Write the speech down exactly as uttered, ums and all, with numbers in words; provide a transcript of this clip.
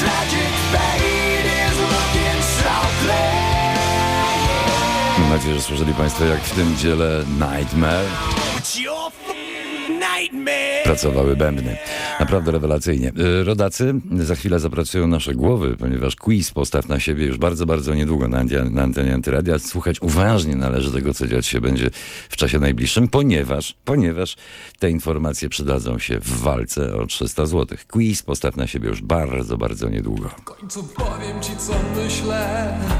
Mam nadzieję, że słyszeli Państwo, jak w tym dziele Nightmare pracowały bębny. Naprawdę rewelacyjnie. Rodacy, za chwilę zapracują nasze głowy, ponieważ quiz Postaw na siebie już bardzo, bardzo niedługo na, anty- na antenie Antyradia. Słuchać uważnie należy tego, co dziać się będzie w czasie najbliższym, ponieważ, ponieważ te informacje przydadzą się w walce o trzysta złotych. Quiz Postaw na siebie już bardzo, bardzo niedługo. W końcu powiem ci, co myślę.